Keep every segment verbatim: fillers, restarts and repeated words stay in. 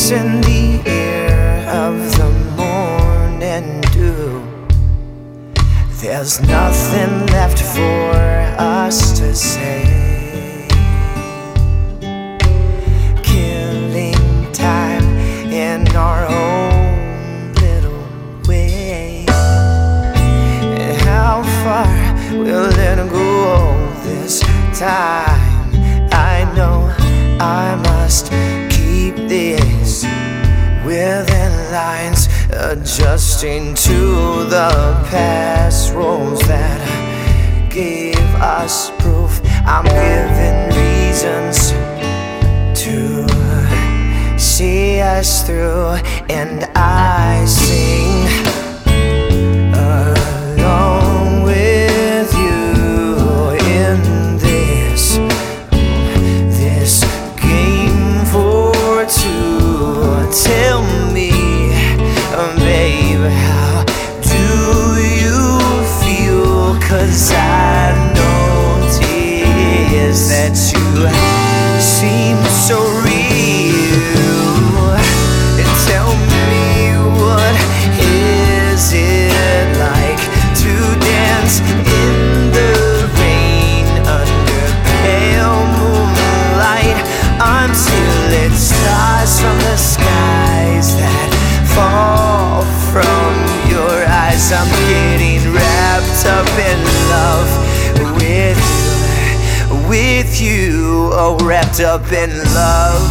breeze in the air of the morning dew. There's nothing left for us to say. Killing time in our own little way. And how far will it go this time? I know I must keep this within lines, adjusting to the past roles that gave us proof. I'm given reasons to see us through, and I sing along with you in this this game for two. Tell me, babe, how do you feel? 'Cause I notice that you seem so real. And tell me, what is it like to dance in the rain under pale moonlight until it starts from the skies that fall from your eyes? I'm getting wrapped up in love with you, with you, oh, wrapped up in love.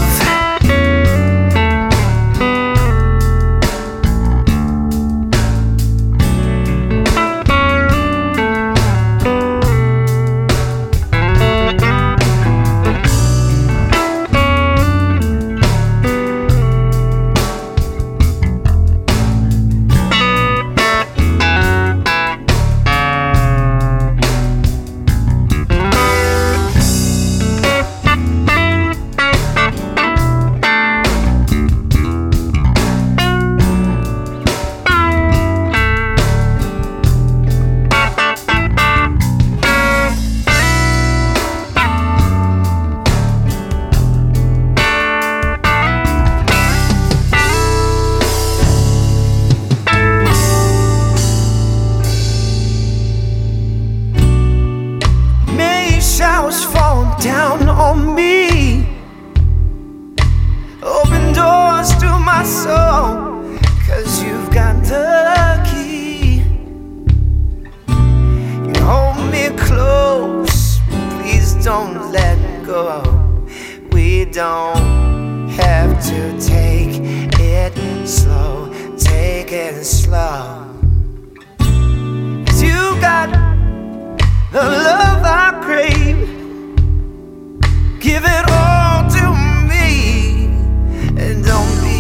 Showers fall down on me, open doors to my soul, 'cause you've got the key. You hold me close, please don't let go. We don't have to take it slow, take it slow. 'Cause you got the love I crave. Give it all to me, and don't be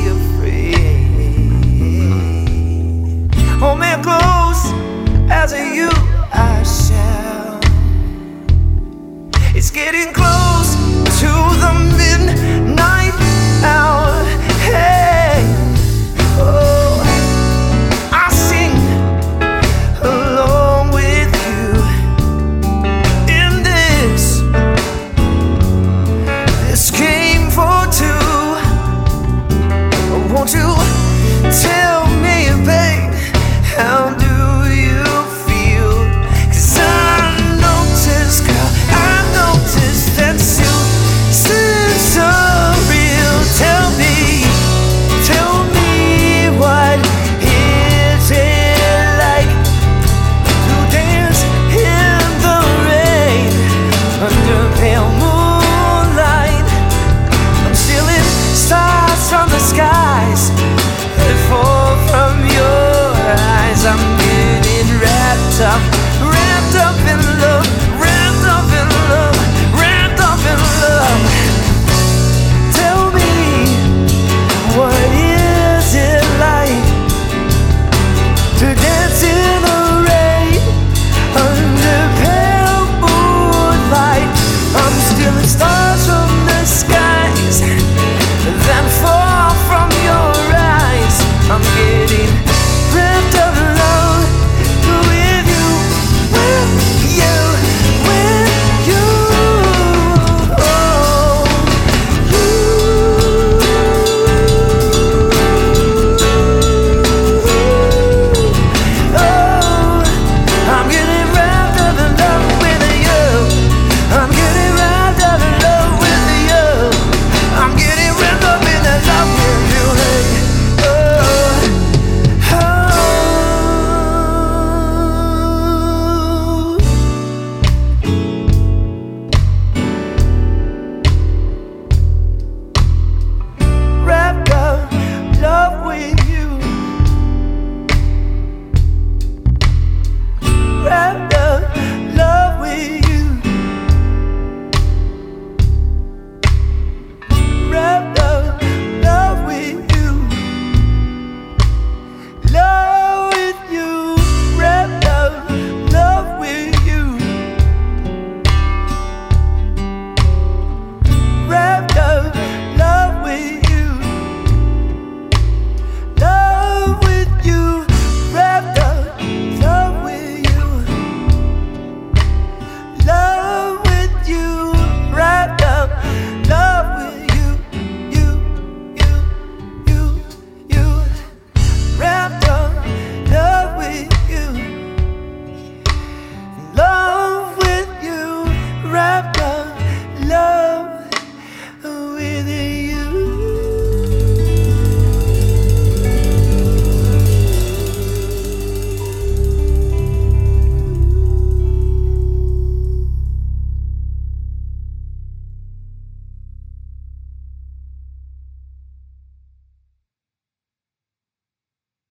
afraid. Hold me close, as you I shall. It's getting close to the midnight